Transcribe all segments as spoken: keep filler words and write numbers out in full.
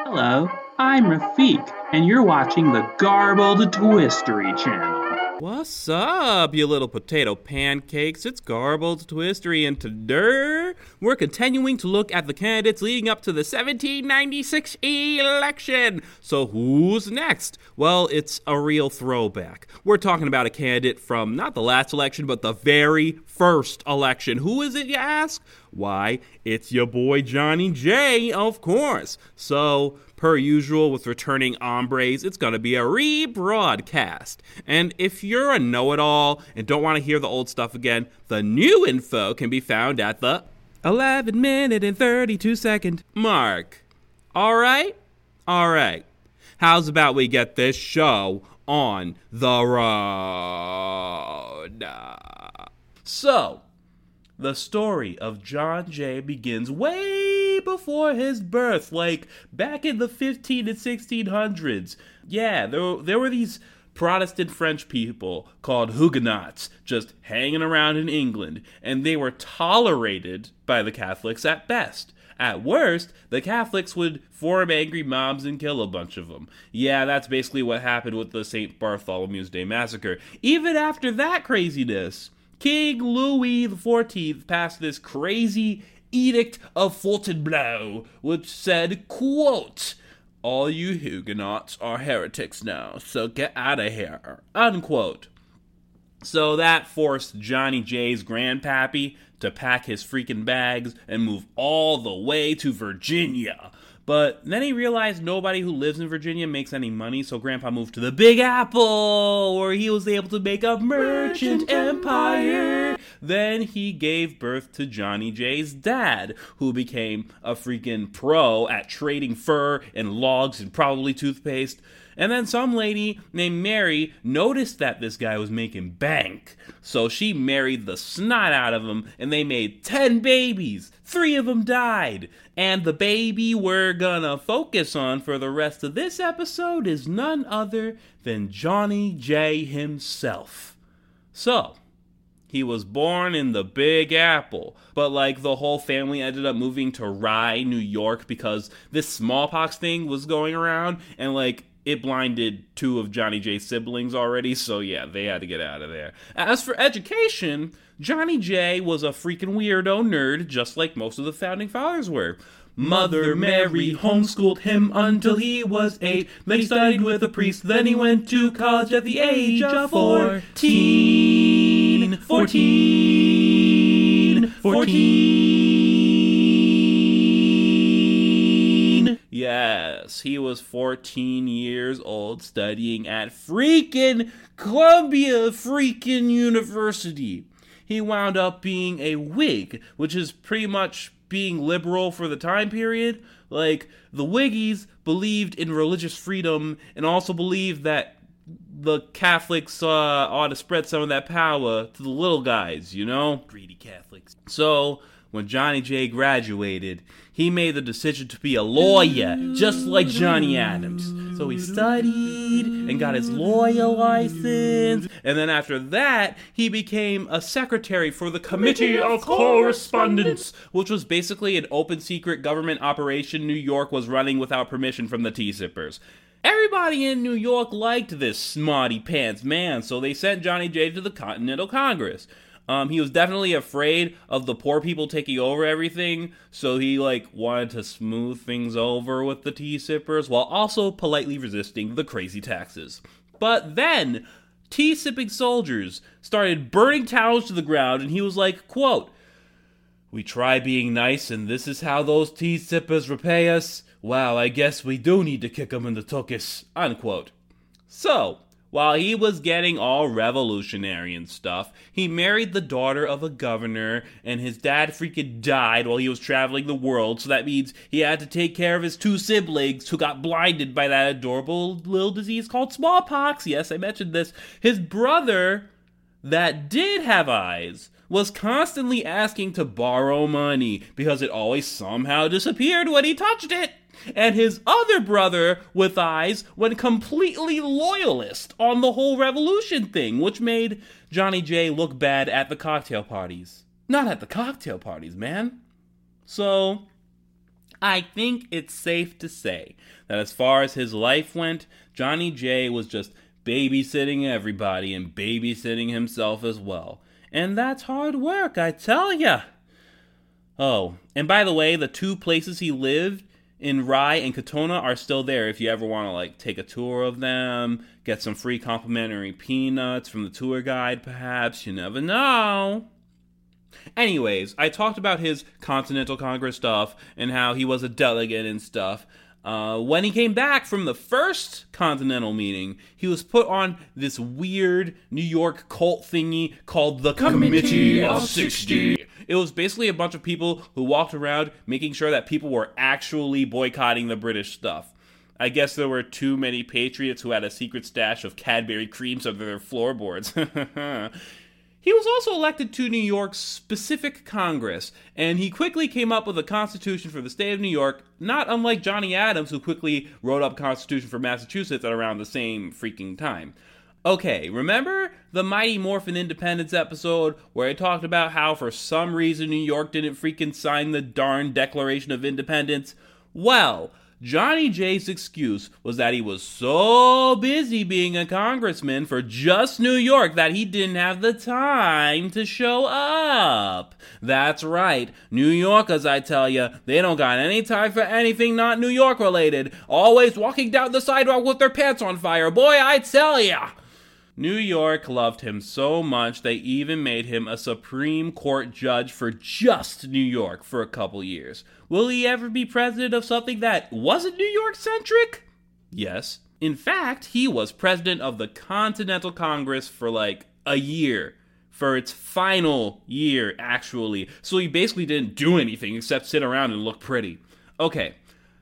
Hello, I'm Rafik, and you're watching the Garbled Twistery channel. What's up, you little potato pancakes? It's Garbled Twistery, and today we're continuing to look at the candidates leading up to the seventeen ninety-six election. So who's next? Well, it's a real throwback. We're talking about a candidate from not the last election, but the very first election. Who is it, you ask? Why, it's your boy Johnny J, of course. So, per usual with returning hombres, it's going to be a rebroadcast. And if you're a know-it-all and don't want to hear the old stuff again, the new info can be found at the eleven minute and thirty-two second mark. All right? All right. How's about we get this show on the road? So, the story of John Jay begins way before his birth, like back in the fifteen and sixteen hundreds. Yeah, there, there were these Protestant French people called Huguenots just hanging around in England, and they were tolerated by the Catholics at best. At worst, the Catholics would form angry mobs and kill a bunch of them. Yeah, that's basically what happened with the Saint Bartholomew's Day Massacre. Even after that craziness, King Louis the fourteenth passed this crazy Edict of Fontainebleau, which said, quote, "All you Huguenots are heretics now, so get out of here," unquote. So that forced Johnny J's grandpappy to pack his freaking bags and move all the way to Virginia. But then he realized nobody who lives in Virginia makes any money, so Grandpa moved to the Big Apple, where he was able to make a merchant empire. Then he gave birth to Johnny J's dad, who became a freaking pro at trading fur and logs and probably toothpaste. And then some lady named Mary noticed that this guy was making bank. So she married the snot out of him, and they made ten babies. Three of them died. And the baby we're gonna focus on for the rest of this episode is none other than Johnny J himself. So, he was born in the Big Apple, but like the whole family ended up moving to Rye, New York, because this smallpox thing was going around, and like, it blinded two of Johnny J's siblings already, so yeah, they had to get out of there. As for education, Johnny J was a freaking weirdo nerd, just like most of the founding fathers were. Mother Mary homeschooled him until he was eight. Then he studied with a priest. Then he went to college at the age of fourteen. Fourteen. Fourteen. Yes, he was fourteen years old studying at freaking Columbia freaking University. He wound up being a Whig, which is pretty much being liberal for the time period. Like, the Whiggies believed in religious freedom and also believed that the Catholics uh, ought to spread some of that power to the little guys, you know? Greedy Catholics. So, when Johnny J graduated, he made the decision to be a lawyer, just like Johnny Adams. So he studied and got his lawyer license, and then after that, he became a secretary for the Committee of Correspondence, which was basically an open secret government operation New York was running without permission from the tea-sippers. Everybody in New York liked this smarty pants man, so they sent Johnny J to the Continental Congress. Um, he was definitely afraid of the poor people taking over everything, so he, like, wanted to smooth things over with the tea-sippers, while also politely resisting the crazy taxes. But then, tea-sipping soldiers started burning towns to the ground, and he was like, quote, "We try being nice, and this is how those tea-sippers repay us? Wow, I guess we do need to kick them in the tuchus," unquote. So, while he was getting all revolutionary and stuff, he married the daughter of a governor, and his dad freaking died while he was traveling the world, so that means he had to take care of his two siblings who got blinded by that adorable little disease called smallpox. Yes, I mentioned this. His brother, that did have eyes, was constantly asking to borrow money because it always somehow disappeared when he touched it. And his other brother with eyes went completely loyalist on the whole revolution thing, which made Johnny J look bad at the cocktail parties. Not at the cocktail parties, man. So, I think it's safe to say that as far as his life went, Johnny J was just babysitting everybody and babysitting himself as well. And that's hard work, I tell ya. Oh, and by the way, the two places he lived in Rye and Katona are still there if you ever want to, like, take a tour of them, get some free complimentary peanuts from the tour guide, perhaps. You never know. Anyways, I talked about his Continental Congress stuff and how he was a delegate and stuff. Uh, when he came back from the first Continental meeting, he was put on this weird New York cult thingy called the Committee of sixty. It was basically a bunch of people who walked around making sure that people were actually boycotting the British stuff. I guess there were too many patriots who had a secret stash of Cadbury creams under their floorboards. He was also elected to New York's specific Congress, and he quickly came up with a constitution for the state of New York, not unlike Johnny Adams, who quickly wrote up a constitution for Massachusetts at around the same freaking time. Okay, remember the Mighty Morphin Independence episode where I talked about how for some reason New York didn't freaking sign the darn Declaration of Independence? Well, Johnny J's excuse was that he was so busy being a congressman for just New York that he didn't have the time to show up. That's right, New Yorkers, I tell ya, they don't got any time for anything not New York related. Always walking down the sidewalk with their pants on fire, boy, I tell ya. New York loved him so much they even made him a Supreme Court judge for just New York for a couple years. Will he ever be president of something that wasn't New York-centric? Yes. In fact, he was president of the Continental Congress for like a year. For its final year, actually. So he basically didn't do anything except sit around and look pretty. Okay,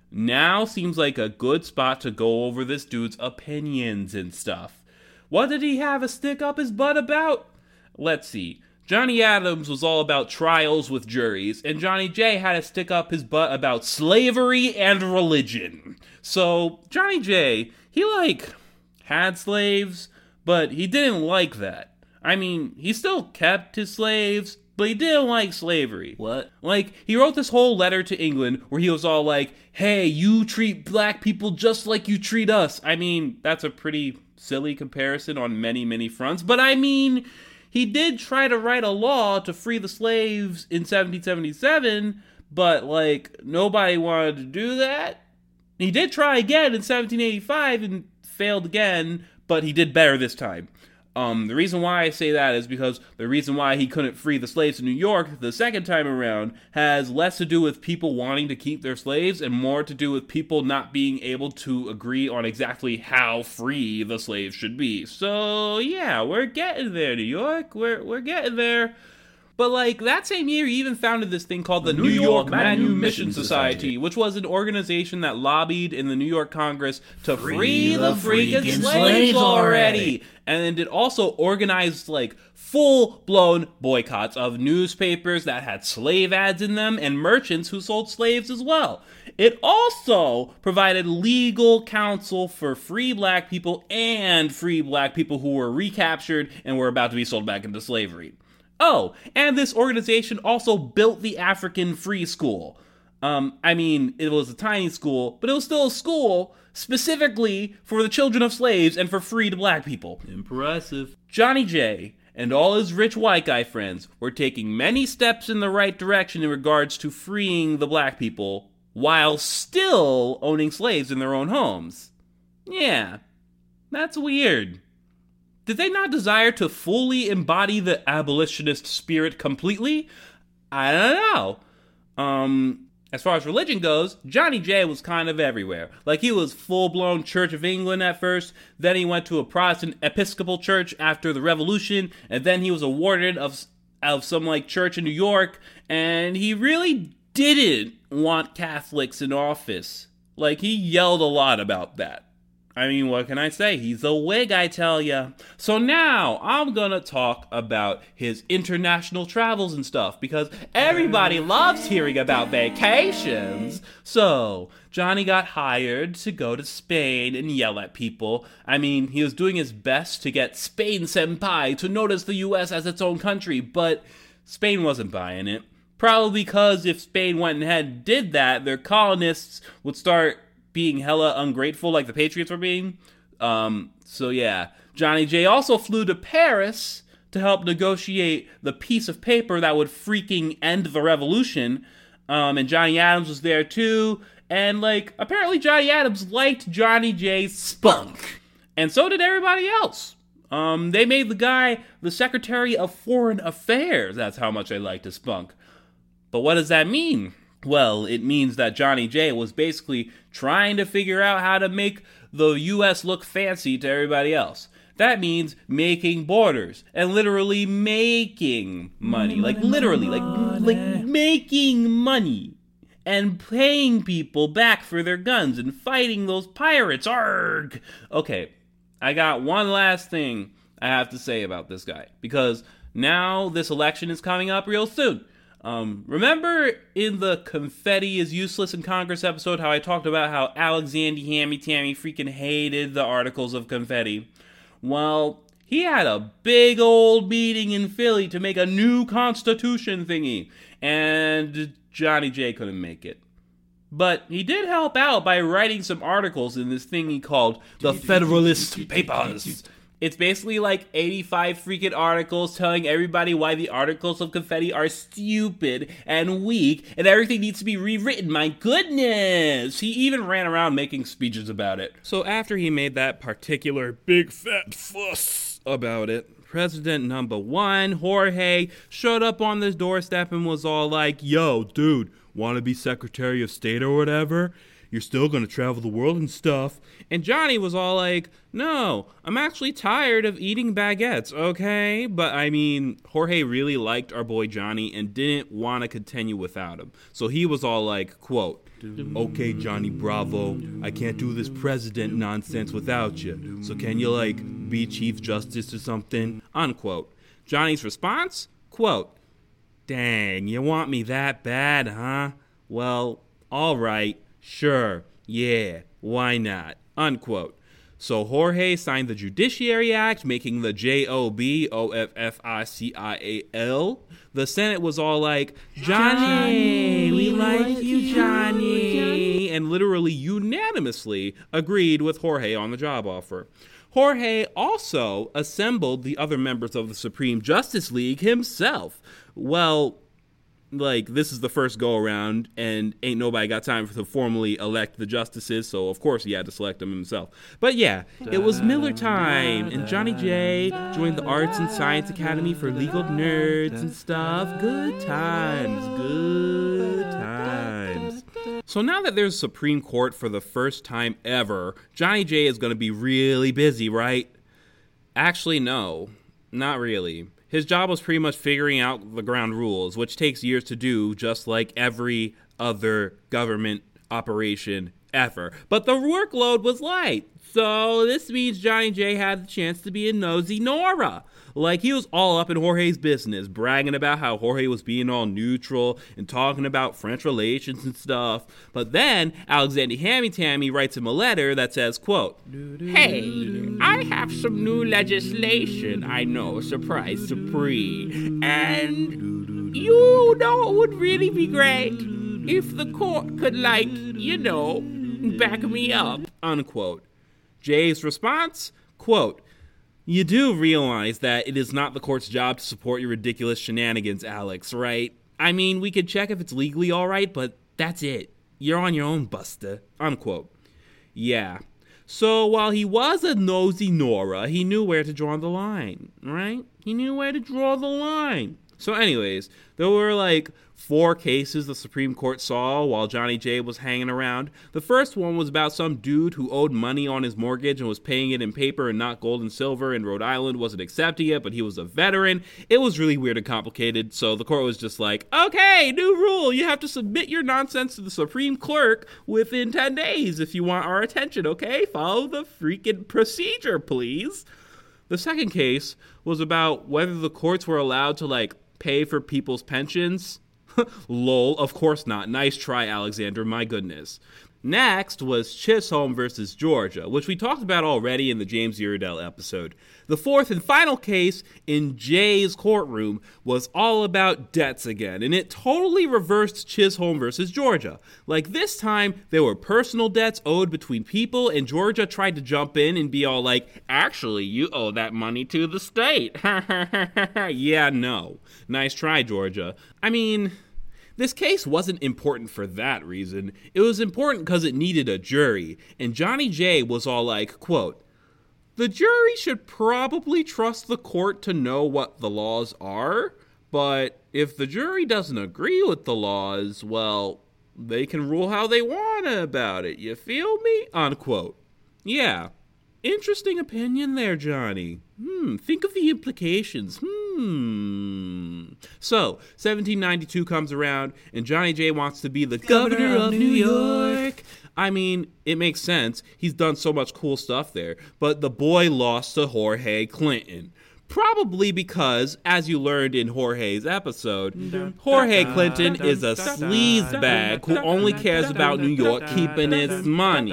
now seems like a good spot to go over this dude's opinions and stuff. What did he have a stick up his butt about? Let's see. Johnny Adams was all about trials with juries, and Johnny J had to stick up his butt about slavery and religion. So, Johnny J, he, like, had slaves, but he didn't like that. I mean, he still kept his slaves, but he didn't like slavery. What? Like, he wrote this whole letter to England where he was all like, hey, you treat black people just like you treat us. I mean, that's a pretty silly comparison on many, many fronts, but I mean, he did try to write a law to free the slaves in seventeen seventy-seven, but, like, nobody wanted to do that. He did try again in seventeen eighty-five and failed again, but he did better this time. Um, the reason why I say that is because the reason why he couldn't free the slaves in New York the second time around has less to do with people wanting to keep their slaves and more to do with people not being able to agree on exactly how free the slaves should be. So, yeah, we're getting there, New York. We're, we're getting there. But, like, that same year, he even founded this thing called the, the New, New York, York Manumission Society, Society, which was an organization that lobbied in the New York Congress to free, free the freaking, freaking slaves already. And it also organized, like, full-blown boycotts of newspapers that had slave ads in them and merchants who sold slaves as well. It also provided legal counsel for free black people and free black people who were recaptured and were about to be sold back into slavery. Oh, and this organization also built the African Free School. Um, I mean, it was a tiny school, but it was still a school specifically for the children of slaves and for freed black people. Impressive. Johnny J and all his rich white guy friends were taking many steps in the right direction in regards to freeing the black people while still owning slaves in their own homes. Yeah, that's weird. Did they not desire to fully embody the abolitionist spirit completely? I don't know. Um, as far as religion goes, Johnny J was kind of everywhere. Like, he was full-blown Church of England at first, then he went to a Protestant Episcopal church after the Revolution, and then he was a warden of, of some, like, church in New York, and he really didn't want Catholics in office. Like, he yelled a lot about that. I mean, what can I say? He's a Whig, I tell ya. So now, I'm gonna talk about his international travels and stuff, because everybody loves hearing about vacations. So, Johnny got hired to go to Spain and yell at people. I mean, he was doing his best to get Spain Senpai to notice the U S as its own country, but Spain wasn't buying it. Probably because if Spain went ahead and did that, their colonists would start being hella ungrateful like the Patriots were being. Um, so yeah, Johnny J also flew to Paris to help negotiate the piece of paper that would freaking end the revolution. Um, and Johnny Adams was there too. And like, apparently Johnny Adams liked Johnny J's spunk. And so did everybody else. Um, they made the guy the Secretary of Foreign Affairs. That's how much they liked his spunk. But what does that mean? Well, it means that Johnny J was basically trying to figure out how to make the U S look fancy to everybody else. That means making borders and literally making money. money like money, literally, money. like like making money and paying people back for their guns and fighting those pirates. Arg! Okay, I got one last thing I have to say about this guy, because now this election is coming up real soon. Um, remember in the Confetti is Useless in Congress episode how I talked about how Alexander Hammy Tammy freaking hated the articles of confetti? Well, he had a big old meeting in Philly to make a new constitution thingy, and Johnny J couldn't make it. But he did help out by writing some articles in this thing he called the Federalist Papers. It's basically like eighty-five freaking articles telling everybody why the articles of confetti are stupid and weak and everything needs to be rewritten. My goodness! He even ran around making speeches about it. So after he made that particular big fat fuss about it, President number one, Jorge, showed up on this doorstep and was all like, yo, dude, want to be Secretary of State or whatever? You're still going to travel the world and stuff. And Johnny was all like, no, I'm actually tired of eating baguettes, okay? But I mean, Jorge really liked our boy Johnny and didn't want to continue without him. So he was all like, quote, okay, Johnny Bravo, I can't do this president nonsense without you. So can you, like, be Chief Justice or something? Unquote. Johnny's response? Quote, dang, you want me that bad, huh? Well, all right. Sure, yeah, why not? Unquote. So Jorge signed the Judiciary Act, making the J O B O F F I C I A L. The Senate was all like, Johnny, we like you, Johnny, and literally unanimously agreed with Jorge on the job offer. Jorge also assembled the other members of the Supreme Justice League himself. Well, like, this is the first go-around, and ain't nobody got time to formally elect the justices, so of course he had to select them himself. But yeah, it was Miller time, and Johnny J joined the Arts and Science Academy for Legal Nerds and stuff. Good times, good times. So now that there's a Supreme Court for the first time ever, Johnny J is going to be really busy, right? Actually, no, not really. His job was pretty much figuring out the ground rules, which takes years to do, just like every other government operation ever. But the workload was light, so this means Johnny J had the chance to be a nosy Nora. Like, he was all up in Jorge's business, bragging about how Jorge was being all neutral and talking about French relations and stuff. But then Alexander Hammy Tammy writes him a letter that says, quote, hey, I have some new legislation, I know, surprise, surprise, and you know it would really be great if the court could, like, you know, back me up, unquote. Jay's response, quote, you do realize that it is not the court's job to support your ridiculous shenanigans, Alex, right? I mean, we could check if it's legally all right, but that's it. You're on your own, Buster, unquote. Yeah. So while he was a nosy Nora, he knew where to draw the line, right? He knew where to draw the line. So anyways, there were like four cases the Supreme Court saw while Johnny J was hanging around. The first one was about some dude who owed money on his mortgage and was paying it in paper and not gold and silver, and Rhode Island wasn't accepting it, but he was a veteran. It was really weird and complicated, so the court was just like, okay, new rule, you have to submit your nonsense to the Supreme Clerk within ten days if you want our attention, okay? Follow the freaking procedure, please. The second case was about whether the courts were allowed to, like, pay for people's pensions. Lol, of course not. Nice try, Alexander, my goodness. Next was Chisholm versus Georgia, which we talked about already in the James Iredell episode. The fourth and final case in Jay's courtroom was all about debts again, and it totally reversed Chisholm versus Georgia. Like this time, there were personal debts owed between people, and Georgia tried to jump in and be all like, actually, you owe that money to the state. Yeah, no. Nice try, Georgia. I mean... This case wasn't important for that reason. It was important because it needed a jury, and Johnny J was all like, quote, the jury should probably trust the court to know what the laws are, but if the jury doesn't agree with the laws, well, they can rule how they want about it, you feel me? Unquote. Yeah, interesting opinion there, Johnny. Hmm, think of the implications. Hmm. So, seventeen ninety-two comes around, and Johnny J wants to be the governor, governor of New York. I mean, it makes sense. He's done so much cool stuff there. But the boy lost to Jorge Clinton. Probably because, as you learned in Jorge's episode, Jorge Clinton is a sleazebag who only cares about New York keeping its money.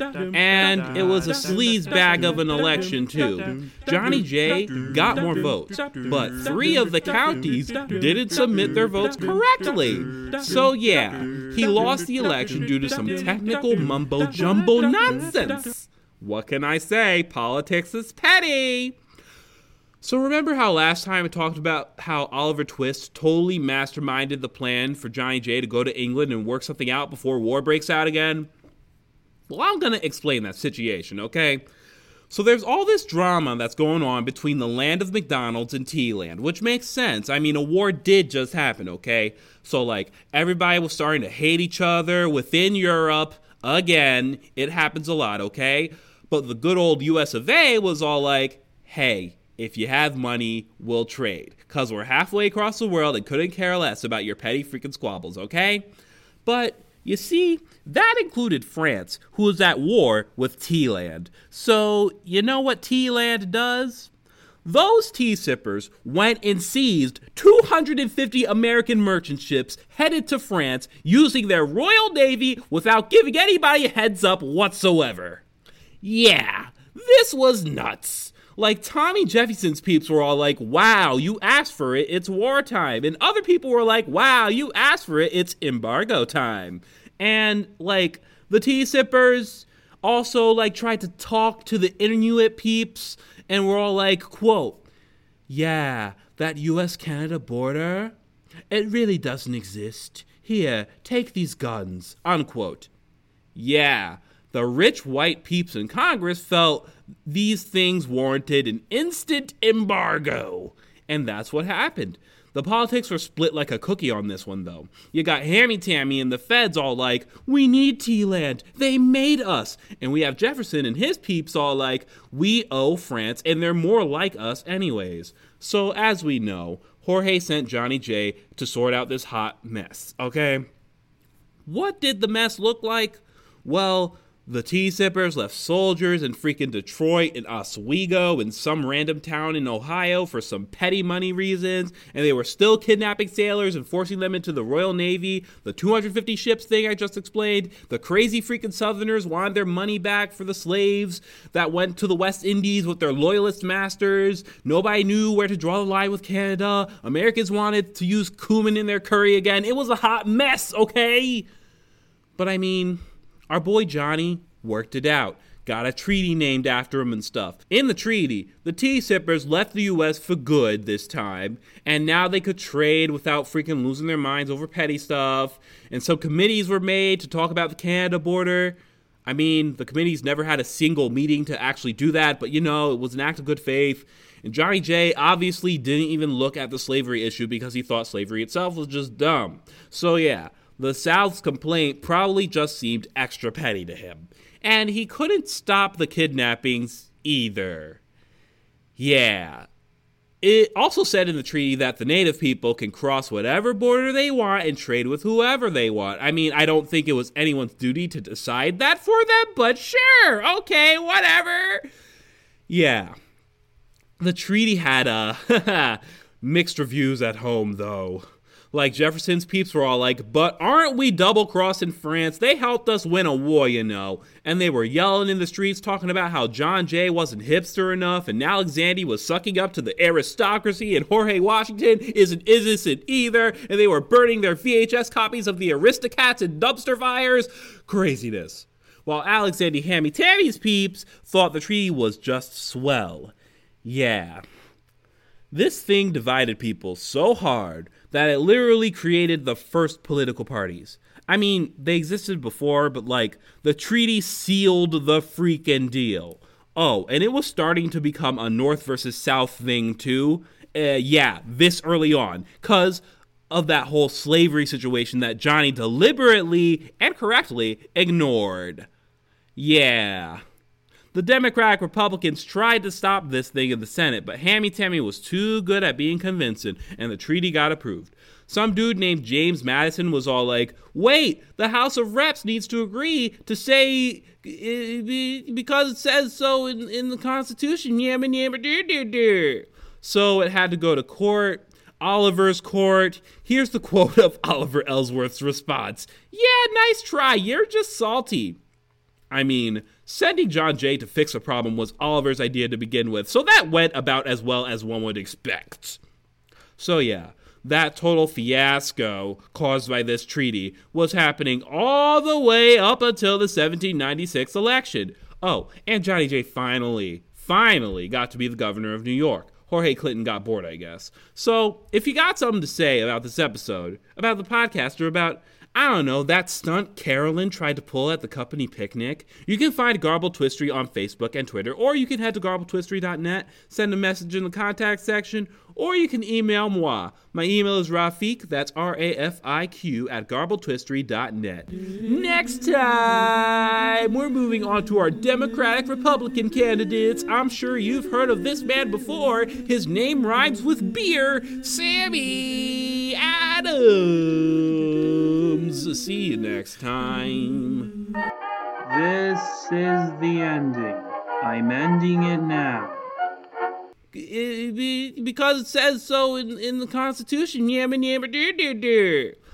And it was a sleazebag of an election, too. Johnny J got more votes, but three of the counties didn't submit their votes correctly. So yeah, he lost the election due to some technical mumbo-jumbo nonsense. What can I say? Politics is petty. So remember how last time I talked about how Oliver Twist totally masterminded the plan for Johnny J to go to England and work something out before war breaks out again? Well, I'm going to explain that situation, okay? So there's all this drama that's going on between the land of McDonald's and Tealand, which makes sense. I mean, a war did just happen, okay? So, like, everybody was starting to hate each other within Europe. Again, it happens a lot, okay? But the good old U S of A was all like, hey, if you have money, we'll trade. Because we're halfway across the world and couldn't care less about your petty freaking squabbles, okay? But, you see, that included France, who was at war with Tealand. So, you know what Tealand does? Those tea sippers went and seized two hundred fifty American merchant ships headed to France using their Royal Navy without giving anybody a heads up whatsoever. Yeah, this was nuts. Like, Tommy Jefferson's peeps were all like, wow, you asked for it, it's wartime. And other people were like, wow, you asked for it, it's embargo time. And, like, the tea sippers also, like, tried to talk to the Inuit peeps and were all like, quote, yeah, that U S Canada border, it really doesn't exist. Here, take these guns, unquote. Yeah, the rich white peeps in Congress felt these things warranted an instant embargo. And that's what happened. The politics were split like a cookie on this one, though. You got Hammy-Tammy and the feds all like, we need Tealand. They made us. And we have Jefferson and his peeps all like, we owe France, and they're more like us anyways. So, as we know, Jorge sent Johnny J to sort out this hot mess, okay? What did the mess look like? Well, the tea sippers left soldiers in freaking Detroit and Oswego and some random town in Ohio for some petty money reasons, and they were still kidnapping sailors and forcing them into the Royal Navy. The two hundred fifty ships thing I just explained. The crazy freaking Southerners wanted their money back for the slaves that went to the West Indies with their loyalist masters. Nobody knew where to draw the line with Canada. Americans wanted to use cumin in their curry again. It was a hot mess, okay? But I mean, our boy Johnny worked it out. Got a treaty named after him and stuff. In the treaty, the tea sippers left the U S for good this time, and now they could trade without freaking losing their minds over petty stuff. And some committees were made to talk about the Canada border. I mean, the committees never had a single meeting to actually do that, but you know, it was an act of good faith. And Johnny J obviously didn't even look at the slavery issue because he thought slavery itself was just dumb. So yeah, the South's complaint probably just seemed extra petty to him. And he couldn't stop the kidnappings either. Yeah. It also said in the treaty that the native people can cross whatever border they want and trade with whoever they want. I mean, I don't think it was anyone's duty to decide that for them, but sure, okay, whatever. Yeah. The treaty had uh, mixed reviews at home, though. Like Jefferson's peeps were all like, but aren't we double-crossing France? They helped us win a war, you know. And they were yelling in the streets talking about how John Jay wasn't hipster enough and Alexandria was sucking up to the aristocracy and Jorge Washington isn't innocent either. And they were burning their V H S copies of the Aristocats in dumpster fires. Craziness. While Alexandria Hammy Tammy's peeps thought the treaty was just swell. Yeah. This thing divided people so hard that it literally created the first political parties. I mean, they existed before, but like, the treaty sealed the freaking deal. Oh, and it was starting to become a North versus South thing too. Uh, yeah, this early on, because of that whole slavery situation that Johnny deliberately and correctly ignored. Yeah. The Democratic Republicans tried to stop this thing in the Senate, but Hammy Tammy was too good at being convincing, and the treaty got approved. Some dude named James Madison was all like, wait, the House of Reps needs to agree to say, uh, because it says so in, in the Constitution, yamma yamma dur dur dur. So it had to go to court, Oliver's court. Here's the quote of Oliver Ellsworth's response. Yeah, nice try, you're just salty. I mean, sending John Jay to fix a problem was Oliver's idea to begin with, so that went about as well as one would expect. So yeah, that total fiasco caused by this treaty was happening all the way up until the seventeen ninety-six election. Oh, and Johnny Jay finally, finally got to be the governor of New York. Jorge Clinton got bored, I guess. So, if you got something to say about this episode, about the podcast, or about, I don't know, that stunt Carolyn tried to pull at the company picnic, you can find Garbled Twistery on Facebook and Twitter, or you can head to garbled twistery dot net, send a message in the contact section, or you can email moi. My email is Rafiq, that's R A F I Q, at garbled twistery dot net. Next time, we're moving on to our Democratic Republican candidates. I'm sure you've heard of this man before. His name rhymes with beer, Sammy Adams. See you next time. This is the ending. I'm ending it now. Because it says so in, in the Constitution, yamma yamma dur dur dur.